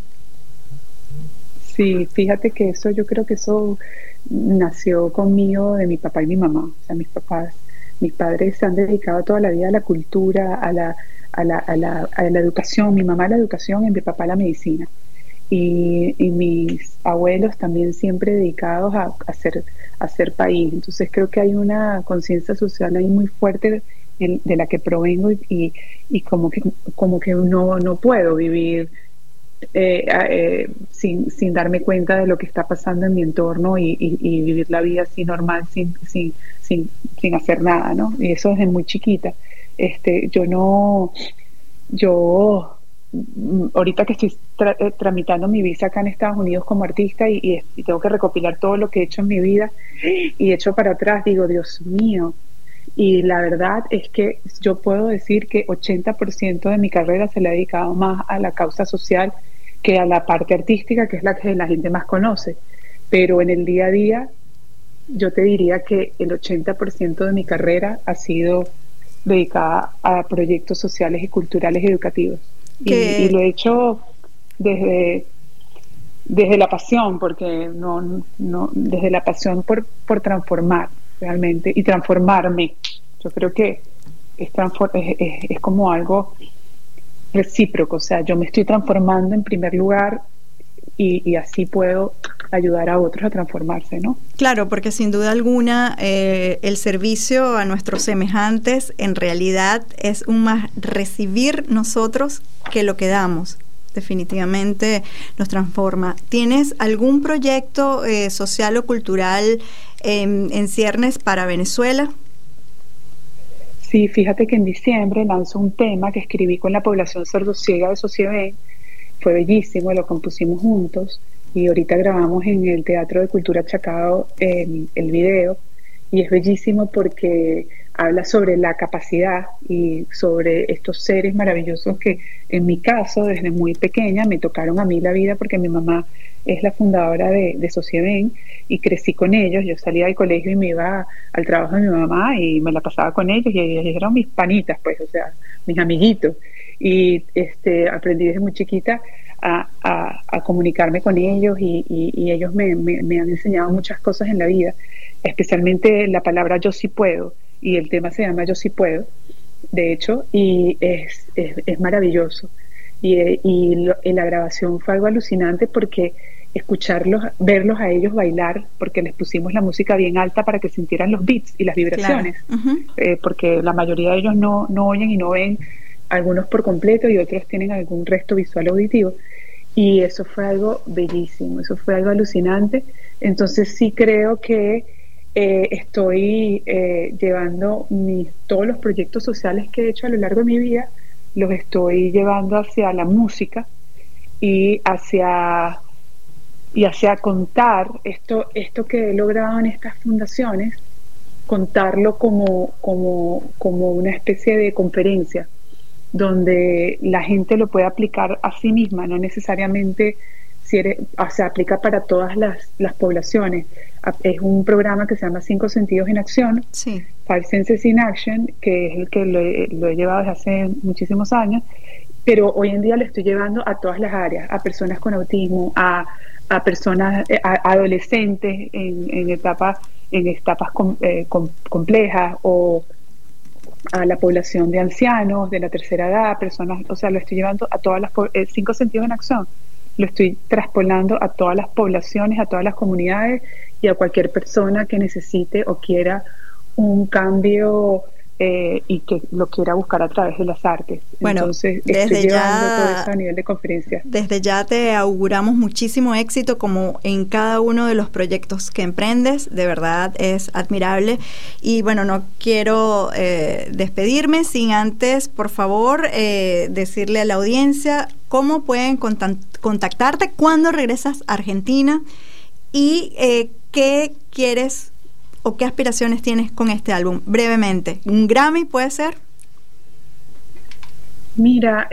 Sí, fíjate que yo creo que eso nació conmigo de mi papá y mi mamá. O sea, mis padres se han dedicado toda la vida a la cultura, a la educación. Mi mamá a la educación y mi papá a la medicina. Y mis abuelos también siempre dedicados a hacer país. Entonces creo que hay una conciencia social ahí muy fuerte de la que provengo, y como que no puedo vivir sin darme cuenta de lo que está pasando en mi entorno, y vivir la vida así normal sin hacer nada, ¿no? Y eso desde muy chiquita. Yo ahorita que estoy tramitando mi visa acá en Estados Unidos como artista, y tengo que recopilar todo lo que he hecho en mi vida, y echo para atrás, digo, Dios mío. Y la verdad es que yo puedo decir que 80% de mi carrera se le ha dedicado más a la causa social que a la parte artística, que es la que la gente más conoce. Pero en el día a día, yo te diría que el 80% de mi carrera ha sido dedicada a proyectos sociales y culturales y educativos. Y lo he hecho desde la pasión, porque desde la pasión por transformar realmente, y transformarme. Yo creo que es como algo recíproco, o sea, yo me estoy transformando en primer lugar y así puedo ayudar a otros a transformarse, ¿no? Claro, porque sin duda alguna el servicio a nuestros semejantes en realidad es un más recibir nosotros que lo que damos. Definitivamente nos transforma. ¿Tienes algún proyecto social o cultural en ciernes para Venezuela? Sí, fíjate que en diciembre lanzo un tema que escribí con la población sordociega de Sociedad. Fue bellísimo, lo compusimos juntos y ahorita grabamos en el Teatro de Cultura Chacao el video, y es bellísimo porque habla sobre la capacidad y sobre estos seres maravillosos que en mi caso desde muy pequeña me tocaron a mí la vida, porque mi mamá es la fundadora de Sociedad y crecí con ellos. Yo salía del colegio y me iba al trabajo de mi mamá y me la pasaba con ellos, y ellos eran mis panitas, pues, o sea, mis amiguitos. Y aprendí desde muy chiquita a comunicarme con ellos, y ellos me han enseñado muchas cosas en la vida, especialmente la palabra yo sí puedo, y el tema se llama Yo sí puedo, de hecho, y es maravilloso. Y la grabación fue algo alucinante porque escucharlos, verlos a ellos bailar, porque les pusimos la música bien alta para que sintieran los beats y las vibraciones, claro. Porque la mayoría de ellos no oyen y no ven, algunos por completo y otros tienen algún resto visual auditivo, y eso fue algo bellísimo, eso fue algo alucinante. Entonces sí creo que estoy llevando todos los proyectos sociales que he hecho a lo largo de mi vida, los estoy llevando hacia la música y hacia contar esto que he logrado en estas fundaciones, contarlo como una especie de conferencia donde la gente lo puede aplicar a sí misma, no necesariamente se aplica para todas las poblaciones. Es un programa que se llama 5 Sentidos en Acción, sí. 5 Senses in Action, que es el que lo he llevado desde hace muchísimos años, pero hoy en día lo estoy llevando a todas las áreas, a personas con autismo, a personas, a adolescentes en etapas complejas, o a la población de ancianos de la tercera edad, personas, o sea, lo estoy llevando a todas las 5 Sentidos en Acción, lo estoy traspolando a todas las poblaciones, a todas las comunidades y a cualquier persona que necesite o quiera un cambio y que lo quiera buscar a través de las artes. Bueno, entonces estoy llevando todo eso a nivel de conferencia. Desde ya te auguramos muchísimo éxito como en cada uno de los proyectos que emprendes, de verdad es admirable. Y bueno, no quiero despedirme sin antes, por favor, decirle a la audiencia cómo pueden contactarte, cuándo regresas a Argentina y qué quieres o qué aspiraciones tienes con este álbum, brevemente. ¿Un Grammy puede ser? Mira,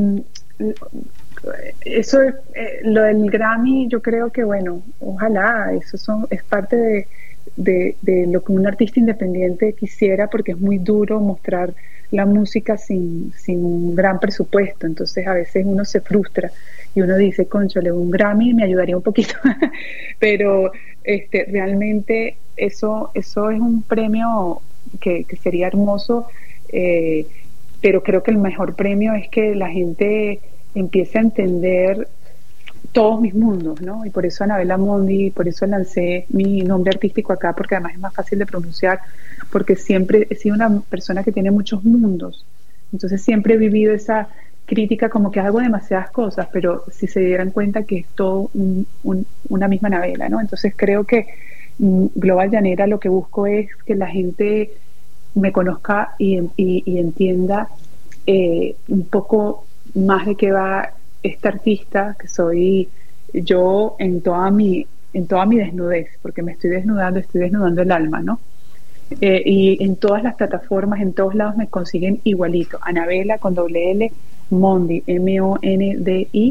eso, lo del Grammy, yo creo que, bueno, ojalá, eso es parte de lo que un artista independiente quisiera, porque es muy duro mostrar la música sin un gran presupuesto. Entonces a veces uno se frustra y uno dice, cónchale, un Grammy me ayudaría un poquito, pero realmente eso es un premio que sería hermoso, pero creo que el mejor premio es que la gente empiece a entender todos mis mundos, ¿no? Y por eso Anabela Mondi, por eso lancé mi nombre artístico acá, porque además es más fácil de pronunciar, porque siempre he sido una persona que tiene muchos mundos. Entonces siempre he vivido esa crítica como que hago demasiadas cosas, pero si se dieran cuenta que es todo una misma Anabela, ¿no? Entonces creo que Global Llanera lo que busco es que la gente me conozca y entienda un poco más de qué va esta artista que soy yo en toda mi desnudez, porque me estoy desnudando el alma, ¿no? Y en todas las plataformas, en todos lados me consiguen igualito, Anabela con doble L, Mondi, M-O-N-D-I,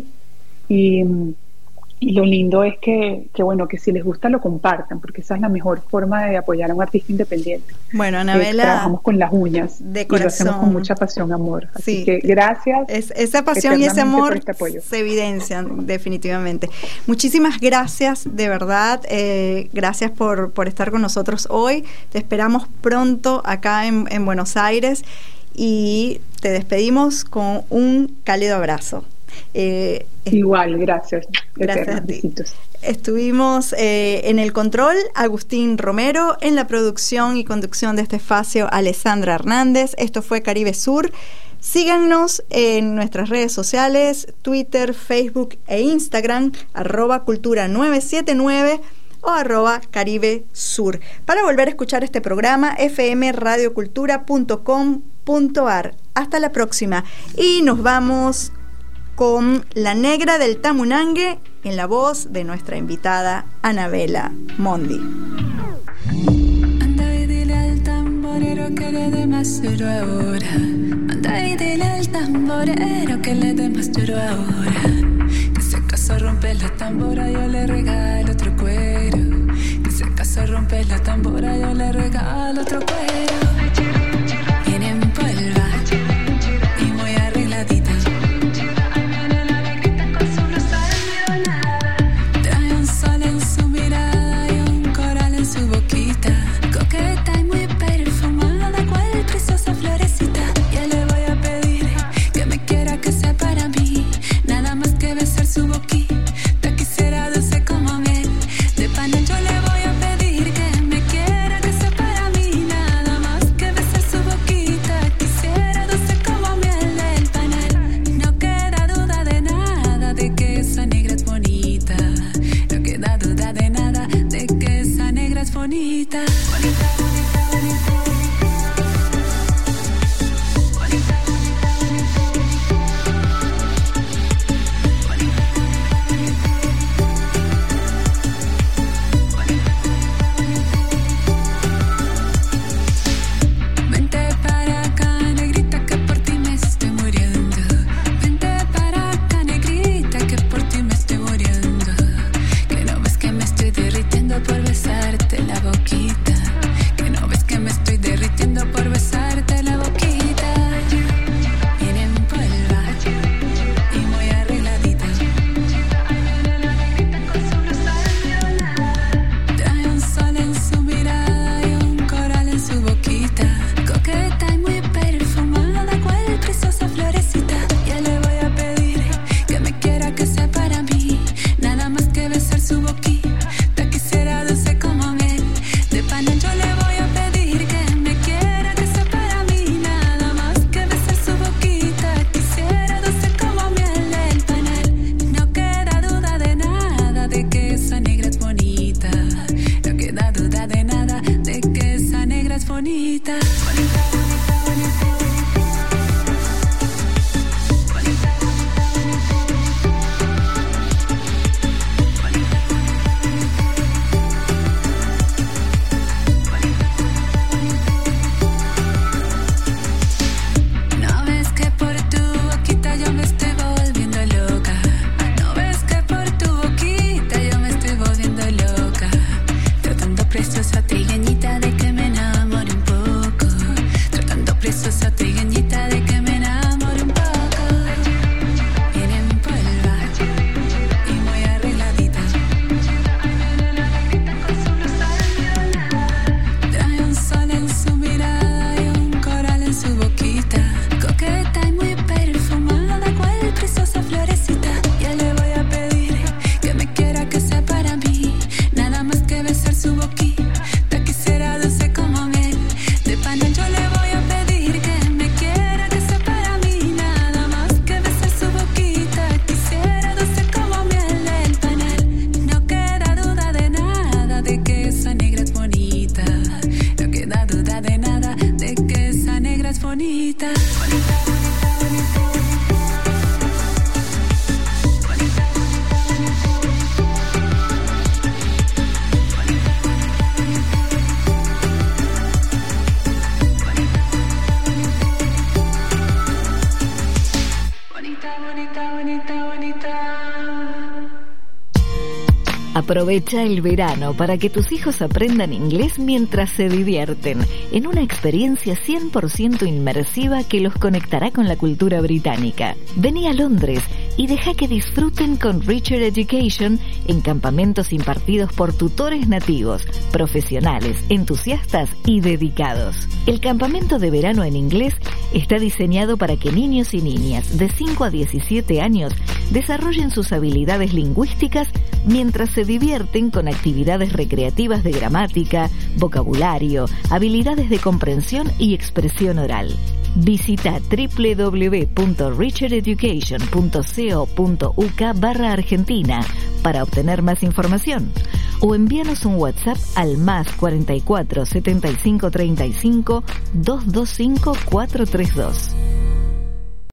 y lo lindo es que bueno, que si les gusta lo compartan, porque esa es la mejor forma de apoyar a un artista independiente. Bueno, Anabela, trabajamos con las uñas de corazón, y lo hacemos con mucha pasión, amor. Así sí, que gracias. Esa pasión y ese amor se evidencian definitivamente. Muchísimas gracias, de verdad. Gracias por estar con nosotros hoy. Te esperamos pronto acá en Buenos Aires. y te despedimos con un cálido abrazo. Igual, gracias. Gracias a ti. Besitos. Estuvimos en el control Agustín Romero, en la producción y conducción de este espacio Alessandra Hernández. Esto fue Caribe Sur. Síganos en nuestras redes sociales, Twitter, Facebook e Instagram, @cultura979 o @caribesur. Para volver a escuchar este programa, fmradiocultura.com.ar. Hasta la próxima. Y nos vamos con La Negra del Tamunangue en la voz de nuestra invitada Anabela Mondi. Anda y dile al tamborero que le dé más duro ahora. Anda y dile al tamborero que le dé más duro ahora. Que si acaso rompe la tambora yo le regalo otro cuero. Que si acaso rompe la tambora yo le regalo otro cuero. Viene en polva y muy arregladita. Trae un sol en su mirada y un coral en su boquita. Coqueta y muy perfumada, cual preciosa florecita. Ya le voy a pedir que me quiera, que sea para mí. Nada más que besar su boquita, quisiera dulce como miel. De panel yo le voy a pedir que me quiera, que sea para mí. Nada más que besar su boquita, quisiera dulce como miel del panel. No queda duda de nada de que esa negra es bonita. No queda duda de nada de que esa negra es bonita. Bonita, bonita, bonita. Por besarte la boquita, que no ves que me estoy derritiendo por besarte la boquita. Viene en polva y muy arregladita. Trae un sol en su mirada y un coral en su boquita. Coqueta y muy perfumada, cual preciosa florecita. Ya le voy a pedir que me quiera, que sea para mí. Nada más que besar su boquita, quisiera dulce como miel. De panel yo le voy a pedir que me quiera, que sea para mí. Nada más que besar su boquita, quisiera dulce como miel del panel. No queda duda de nada de que esa negra es bonita. No queda duda de nada de que esa negra es bonita. Bonita, bonita, bonita. Preciosa trigueñita de que me enamore un poco. Tratando preciosa trigueñita de que me enamore un poco. Viene en polva y muy arregladita. Trae un sol en su mirada y un coral en su boquita. Coqueta y muy perfumada, cual preciosa florecita. Ya le voy a pedir que me quiera, que sea para mí. Nada más que besar su boquita, quisiera dulce como miel. De panel yo le voy a pedir que me quiera, que sea para mí. Nada más que besar su boquita, quisiera dulce como miel del panel. No queda duda de nada de que esa negra es bonita. No queda duda de nada de que esa negra es bonita. Bonita, bonita, bonita. Aprovecha el verano para que tus hijos aprendan inglés mientras se divierten, en una experiencia 100% inmersiva que los conectará con la cultura británica. Vení a Londres, y deja que disfruten con Richer Education en campamentos impartidos por tutores nativos, profesionales, entusiastas y dedicados. El campamento de verano en inglés está diseñado para que niños y niñas de 5 a 17 años desarrollen sus habilidades lingüísticas mientras se divierten con actividades recreativas de gramática, vocabulario, habilidades de comprensión y expresión oral. Visita www.richereducation.co.uk/Argentina para obtener más información o envíanos un WhatsApp al +44 75 35 225 432.